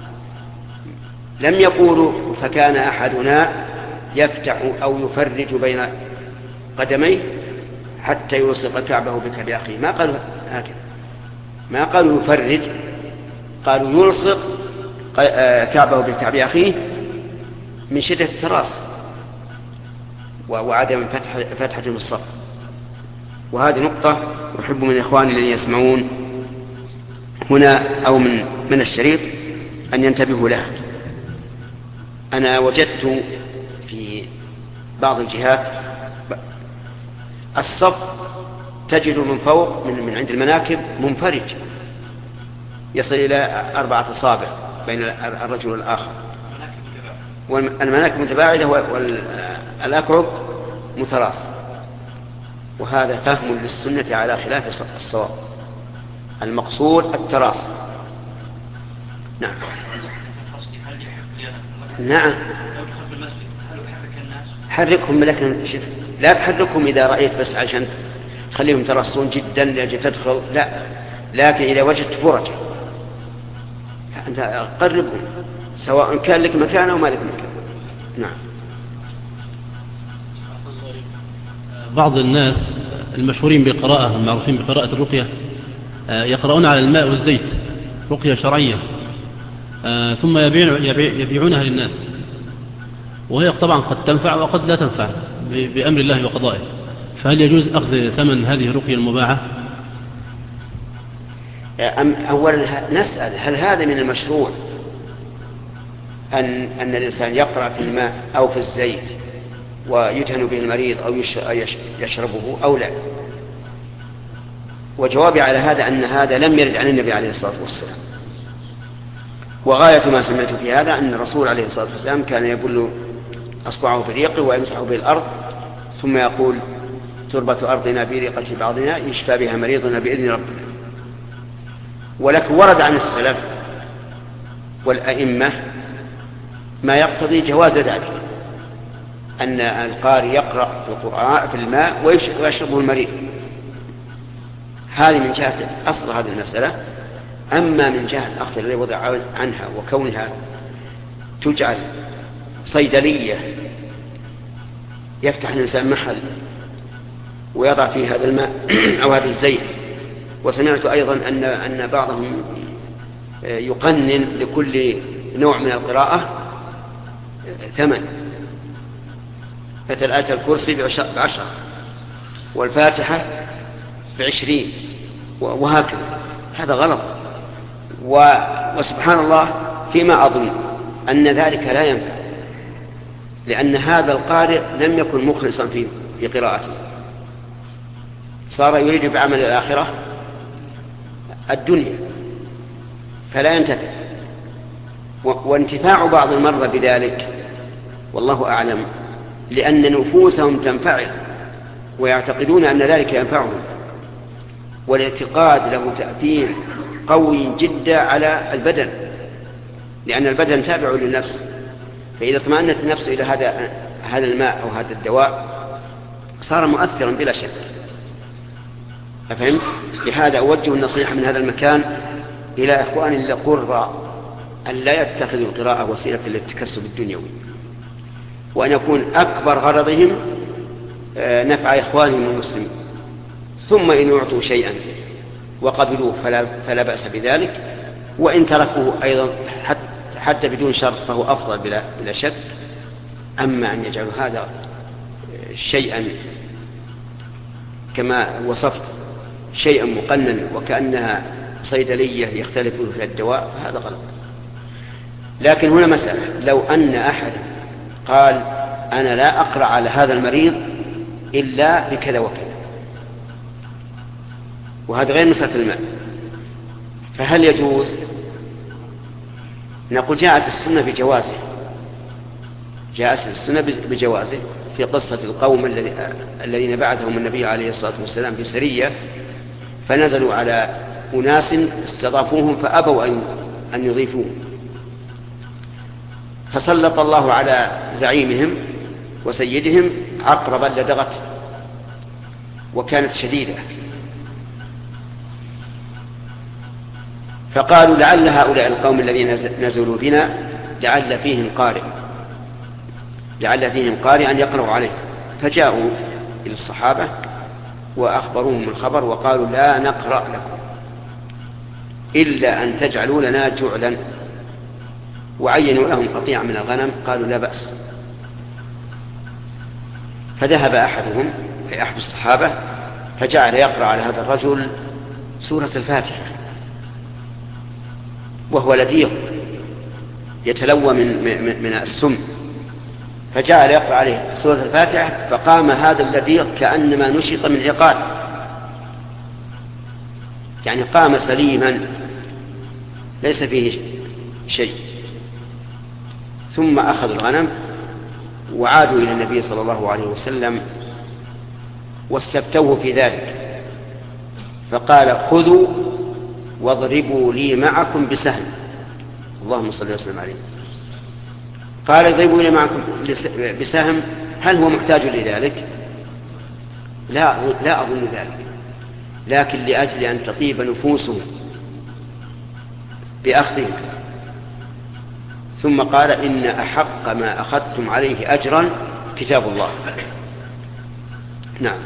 لم يقولوا فكان أحدنا يفتح أو يفرج بين قدميه حتى يلصق كعبه بكعب أخيه، ما قالوا هكذا، ما قالوا يفرج، قالوا يلصق كعبه بكعب أخيه من شدة التراص وعدم فتح فتحة الصف. وهذه نقطة أحب من إخواني الذين يسمعون هنا أو من من الشريط أن ينتبهوا لها. أنا وجدت في بعض الجهات الصف تجد من فوق من, من عند المناكب منفرج يصل إلى أربعة أصابع بين الرجل والآخر، والمناكب متباعدة والأكعب متراص، وهذا فهم للسنة على خلاف الصواب. المقصود التراص. نعم نعم حركهم، لكن لا تحركهم إذا رأيت بس عشان تخليهم ترصون جدا لأجل تدخل، لا، لكن إذا وجدت فرجة فأنت قربهم سواء كان لك مكان أو ما لك مكان. نعم. بعض الناس المشهورين بالقراءة المعروفين بقراءة الرقية يقرؤون على الماء والزيت رقية شرعية، ثم يبيعونها للناس، وهي طبعا قد تنفع وقد لا تنفع بأمر الله وقضائه، فهل يجوز أخذ ثمن هذه الرقية المباعة؟ أولا نسأل هل هذا من المشروع أن, أن الإنسان يقرأ في الماء أو في الزيت ويدهن به المريض أو يشربه أو لا؟ وجوابي على هذا أن هذا لم يرد عن النبي عليه الصلاة والسلام، وغاية ما سمعت في هذا أن الرسول عليه الصلاة والسلام كان يبل أصبعه في ريقه ويمسح به الأرض ثم يقول تربة أرضنا بريقة بعضنا يشفى بها مريضنا بإذن ربنا. ولكن ورد عن السلف والأئمة ما يقتضي جواز ذلك، أن القارئ يقرأ في القرآن في الماء ويشربه المريض. هذه من جهة أصل هذه المسألة. أما من جهة الأخذ الذي وضع عنها وكونها تجعل صيدلية يفتح الإنسان محل ويضع فيه هذا الماء أو هذا الزيت، وسمعت أيضا أن أن بعضهم يقنن لكل نوع من القراءة ثمن، مثل آية الكرسي بعشرة والفاتحة بعشرين وهكذا. هذا غلط، وسبحان الله فيما أظن أن ذلك لا ينفع، لأن هذا القارئ لم يكن مخلصا في في قراءته، صار يريد بعمل الآخرة الدنيا فلا ينتفع. وانتفاع بعض المرضى بذلك والله أعلم لأن نفوسهم تنفعل ويعتقدون أن ذلك ينفعهم، والاعتقاد له تأثير قوي جدا على البدن، لأن البدن تابع للنفس، فإذا اطمأنت النفس إلى هذا هذا الماء أو هذا الدواء صار مؤثرا بلا شك. أفهمت؟ لهذا أوجه النصيحة من هذا المكان إلى إخواني القراء أن لا يتخذوا القراءة وسيلة للتكسب الدنيوي، وأن يكون أكبر غرضهم نفع إخوانهم المسلمين، ثم إن يعطوا شيئا وقبلوه فلا, فلا بأس بذلك، وإن تركوه أيضا حتى, حتى بدون شرط فهو أفضل بلا, بلا شك. أما أن يجعلوا هذا شيئا كما وصفت شيئا مقنن وكأنها صيدلية يختلف في الدواء هذا غلط. لكن هنا مسألة، لو أن أحد قال أنا لا أقرأ على هذا المريض إلا بكذا وكذا، وهذا غير مسألة الماء، فهل يجوز؟ نقول جاءت السنة بجوازه، جاءت السنة بجوازه في قصة القوم الذين بعثهم النبي عليه الصلاة والسلام في سرية فنزلوا على أناس استضافوهم فأبوا أن يضيفوهم، فسلط الله على زعيمهم وسيدهم عقربا لدغته وكانت شديدة، فقالوا لعل هؤلاء القوم الذين نزلوا بنا لعل فيهم قارئ لعل فيهم قارئ أن يقرأوا عليه، فجاءوا إلى الصحابة وأخبروهم الخبر وقالوا لا نقرأ لكم إلا أن تجعلوا لنا جعلا، وعينوا لهم قطيع من الغنم، قالوا لا بأس. فذهب أحدهم أي أحد الصحابة فجعل يقرأ على هذا الرجل سورة الفاتحة وهو لديغ يتلوى من, من, من السم، فجعل يقرأ عليه سورة الفاتحة، فقام هذا اللديغ كأنما نشط من عقال يعني قام سليما ليس فيه شيء، ثم أخذوا الغنم وعادوا إلى النبي صلى الله عليه وسلم واستفتوه في ذلك، فقال خذوا واضربوا لي معكم بسهم. اللهم صل وسلم عليه. قال اضربوا لي معكم بسهم، هل هو محتاج لذلك؟ لا لا أظن ذلك، لكن لأجل أن تطيب نفوسهم بأخذه. ثم قال إن أحق ما أخذتم عليه أجرا كتاب الله. نعم.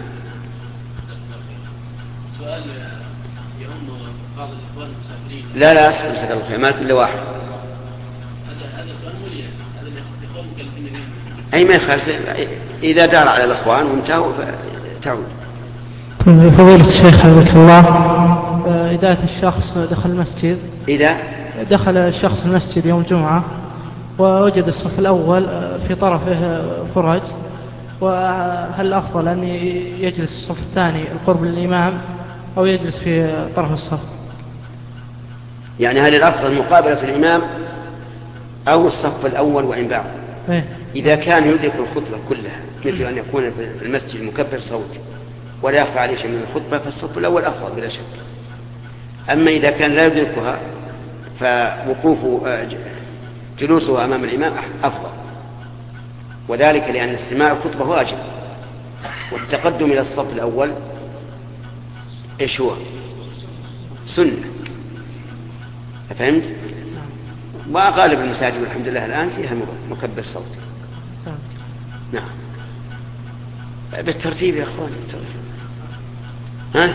سؤال يهم بعض الإخوان المسافرين. لا لا أسأل الله خير، ما كل واحد. هذا هذا سؤال مليء، هذا الإخوان مكلفين به. أي ما يخالف، إذا دار على الإخوان وانتهوا تعود. فضيلة الشيخ حفظك الله، إذا الشخص دخل المسجد إذا دخل الشخص المسجد يوم الجمعة ووجد الصف الأول في طرفه فرج، وهل الأفضل أن يجلس الصف الثاني القرب للإمام أو يجلس في طرف الصف؟ يعني هل الأفضل مقابلة الإمام أو الصف الأول وإن بعض؟ إيه؟ إذا كان يدرك الخطبة كلها، مثل أن يكون في المسجد مكبر صوت ولا يخفى عليه شيء من الخطبة، فالصف الأول أفضل بلا شك. أما إذا كان لا يدركها فوقوفه جلوسه أمام الإمام أفضل، وذلك لأن استماع الخطبة واجب، والتقدم إلى الصف الأول إيش هو؟ سنة. فهمت؟ وغالب المساجد والحمد لله الآن فيها مكبر صوت. نعم. بالترتيب يا أخوان. ها؟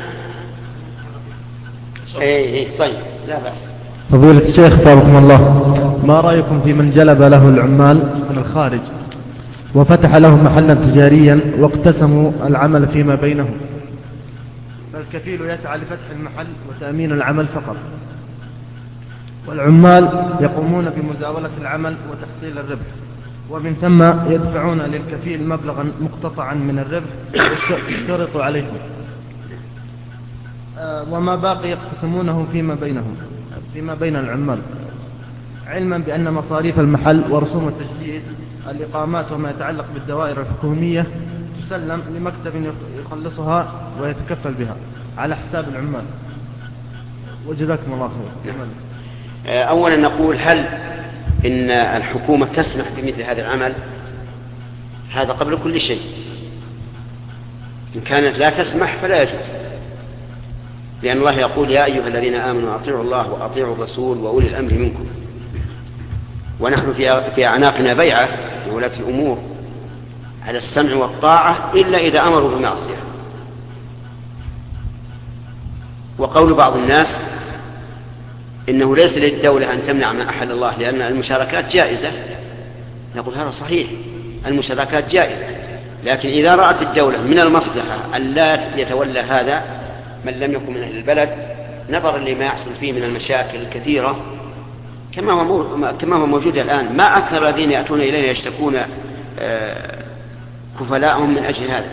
ايه ايه طيب لا بأس. فضيلة الشيخ حفظكم الله، ما رأيكم في من جلب له العمال من الخارج وفتح لهم محلا تجاريا واقتسموا العمل فيما بينهم، فالكفيل يسعى لفتح المحل وتأمين العمل فقط، والعمال يقومون بمزاولة العمل وتحصيل الربح، ومن ثم يدفعون للكفيل مبلغا مقتطعا من الربح يشترط عليهم، وما باقي يقسمونه فيما بينهم فيما بين العمال، علما بأن مصاريف المحل ورسوم التجديد الإقامات وما يتعلق بالدوائر الحكومية تسلم لمكتب يخلصها ويتكفل بها على حساب العمال. وجزاكم الله خير. أولا نقول هل إن الحكومة تسمح بمثل هذا العمل؟ هذا قبل كل شيء. إن كانت لا تسمح فلا يجوز، لأن الله يقول يا أيها الذين آمنوا أطيعوا الله وأطيعوا الرسول وأولي الأمر منكم، ونحن في أعناقنا بيعة لولاة الأمور على السمع والطاعة إلا إذا أمروا بمعصية. وقول بعض الناس إنه ليس للدولة أن تمنع ما أحل الله لأن المشاركات جائزة، نقول هذا صحيح، المشاركات جائزة، لكن إذا رأت الدولة من المصلحة أن لا يتولى هذا من لم يكن من أهل البلد نظرا لما يحصل فيه من المشاكل الكثيرة كما هو كما هو موجود الآن، ما أكثر الذين يأتون إلينا يشتكون كفلاءهم من أجل هذا،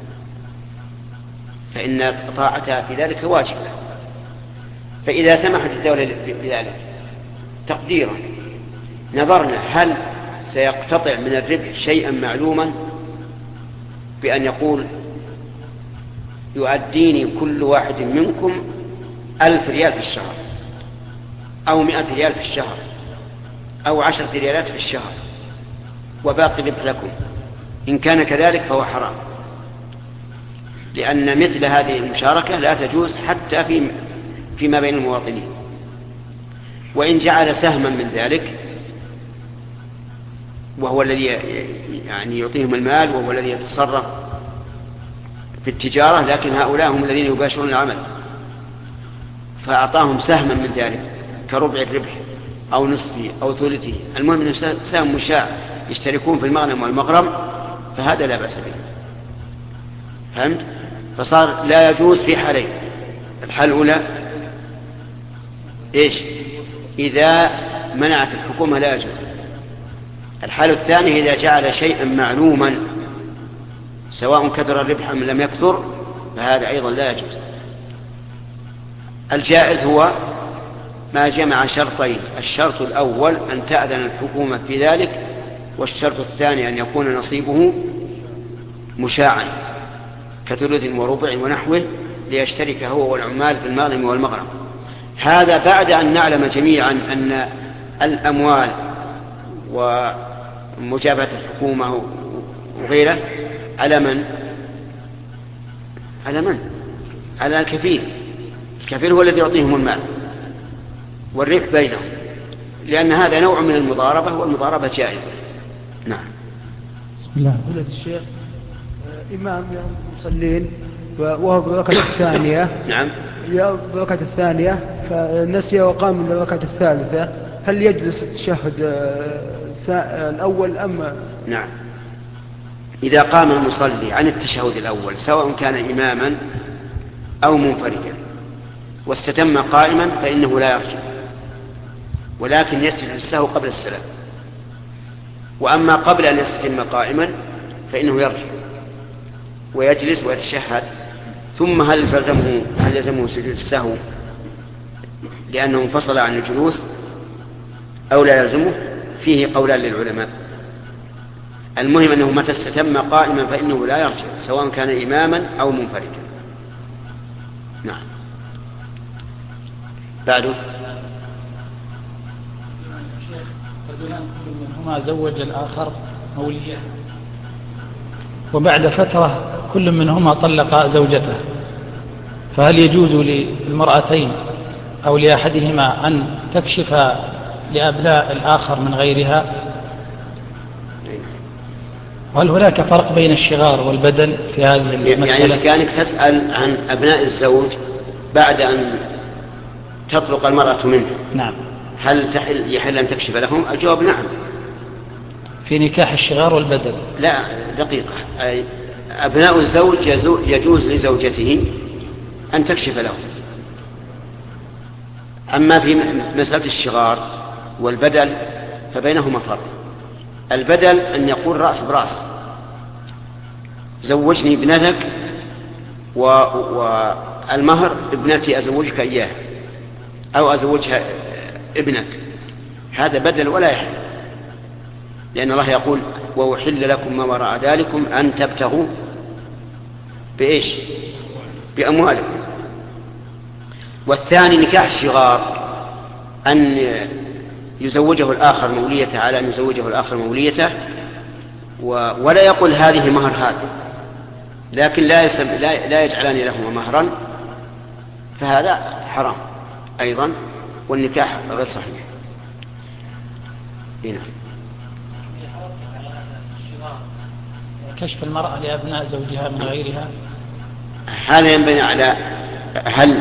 فإن طاعتها في ذلك واجبة. فإذا سمحت الدولة بذلك تقديرا نظرنا هل سيقتطع من الربح شيئا معلوما بأن يقول يؤديني كل واحد منكم ألف ريال في الشهر أو مئة ريال في الشهر أو عشرة ريالات في الشهر وباقي ربح لكم، إن كان كذلك فهو حرام، لأن مثل هذه المشاركة لا تجوز حتى في فيما بين المواطنين. وإن جعل سهما من ذلك وهو الذي يعني يعطيهم المال وهو الذي يتصرف في التجارة، لكن هؤلاء هم الذين يباشرون العمل، فأعطاهم سهما من ذلك كربع الربح أو نصفه أو ثلثه، المهم أنه سهم مشاع يشتركون في المغنم والمغرم، فهذا لا بأس به. فهمت؟ فصار لا يجوز في حالين. الحال الأولى إيش؟ إذا منعت الحكومة لا يجوز. الحال الثاني إذا جعل شيئا معلوما سواء كثر الربح أم لم يكثر فهذا أيضا لا يجوز. الجائز هو ما جمع شرطين: الشرط الأول أن تأذن الحكومة في ذلك، والشرط الثاني أن يكون نصيبه مشاعا كثلث وربع ونحوه، ليشترك هو والعمال في المغنم والمغرم. هذا بعد أن نعلم جميعا أن الأموال ومجابهة الحكومة وغيره على من؟ على من؟ على الكفيل. الكفيل هو الذي يعطيهم المال والربح بينهم، لأن هذا نوع من المضاربة، والمضاربة جائزة. نعم. بسم الله. قلت الشيخ إمام المصلين وهو بالركعة الثانية. نعم. بالركعة الثانية فنسي وقام من الركعة الثالثة، هل يجلس التشهد الأول أم؟ نعم. إذا قام المصلي عن التشهد الأول سواء كان إماما أو منفردا واستتم قائما فإنه لا يرجع، ولكن يسجد للسهو قبل السلام. وأما قبل أن يستتم قائما فإنه يرجع ويجلس ويتشهد. ثم هل يلزمه هل يلزمه سجود السهو لأنه انفصل عن الجلوس أو لا يلزمه؟ فيه قولان للعلماء. المهم أنه متى استتم قائما فإنه لا يرجع سواء كان إماما أو منفردا. نعم. بعده منهما زوج الآخر مولية، وبعد فترة كل منهما طلق زوجته، فهل يجوز للمرأتين أو لأحدهما أن تكشف لأبناء الآخر من غيرها؟ وهل هناك فرق بين الشغار والبدن في هذه المسألة؟ يعني كانك تسأل عن أبناء الزوج بعد أن تطلق المرأة منه. نعم. هل تحل يحل أن تكشف لهم؟ الجواب نعم. في نكاح الشغار والبدن؟ لا، دقيقة. أبناء الزوج يجوز لزوجته أن تكشف لهم. أما في مسألة الشغار والبدل فبينهما فرق. البدل أن يقول رأس برأس: زوجني ابنتك والمهر ابنتي أزوجك إياه أو أزوجها ابنك. هذا بدل ولا يحل، لأن الله يقول: وأحل لكم ما وراء ذلكم أن تبتغوا بإيش؟ بأموالكم. والثاني نكاح الشغار أن يزوجه الآخر موليته على أن يزوجه الآخر موليته، ولا يقول هذه مهر هذا، لكن لا, يسم لا, لا يجعلان لهما مهرا، فهذا حرام أيضا، والنكاح غير صحيح. هنا كشف المرأة لأبناء زوجها من غيرها، هذا ينبني على هل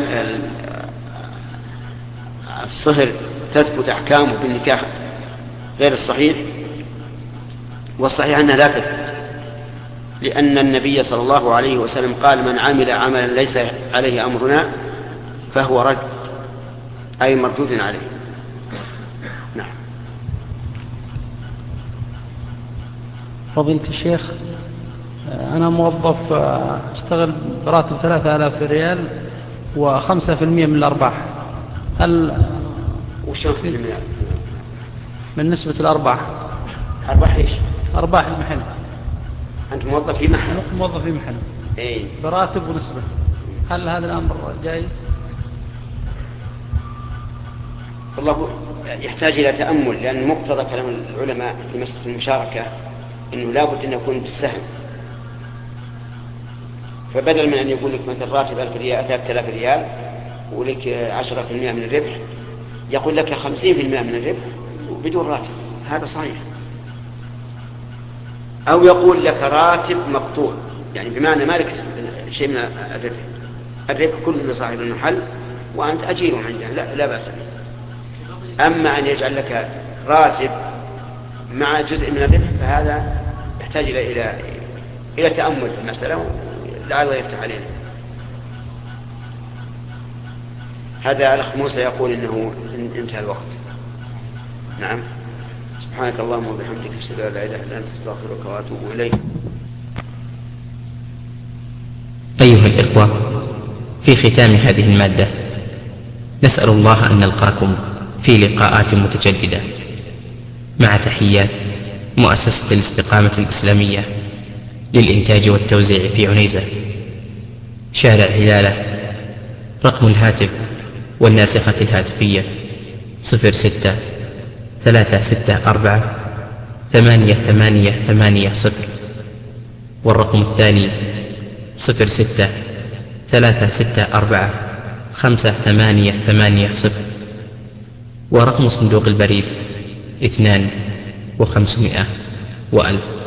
الصهر تثبت أحكامه بالنكاح غير الصحيح؟ والصحيح أنها لا تثبت، لأن النبي صلى الله عليه وسلم قال: من عمل عملا ليس عليه أمرنا فهو رد، أي مردود عليه. نعم. فضيلة الشيخ، أنا موظف أشتغل براتب ثلاثة آلاف ريال وخمسة في المئة من الأرباح، هل وشو في المئة من نسبة الأرباح؟ أرباح إيش؟ أرباح المحل. أنت موظف في محل؟ أنا موظف في محل. إيه؟ براتب ونسبة، هل هذا الأمر جائز؟ والله يحتاج إلى تأمل، لأن مقتضى كلام العلماء في مسألة المشاركة إنه لا بد أن يكون بالسهم. فبدل من أن يقول لك مثل راتب ألف ريال ثلاثة آلاف ريال ولك عشرة في المئة من الربح، يقول لك خمسين في المئة من الربح بدون راتب، هذا صحيح. أو يقول لك راتب مقطوع، يعني بمعنى مالك شيء من الربح، الربح كله لصاحب المحل وأنت أجير عنده، لا, لا بأس به. أما أن يجعل لك راتب مع جزء من الربح فهذا يحتاج إلى إلى إلى تأمل في المسألة، لعل الله يفتح علينا. هذا الأخ موسى يقول إنه انتهى الوقت. نعم. سبحانك اللهم وبحمدك أشهد أن لا إله إلا أنت أستغفرك وأتوب إليك. أيها الإخوة، في ختام هذه المادة نسأل الله أن نلقاكم في لقاءات متجددة. مع تحيات مؤسسة الاستقامة الإسلامية للإنتاج والتوزيع في عنيزة، شارع هلالة. رقم الهاتف والناسخة الهاتفية صفر ستة ثلاثة ستة أربعة ثمانية ثمانية ثمانية صفر، والرقم الثاني صفر ستة ثلاثة ستة أربعة خمسة ثمانية ثمانية صفر، ورقم صندوق البريد اثنان وخمسمائة وألف.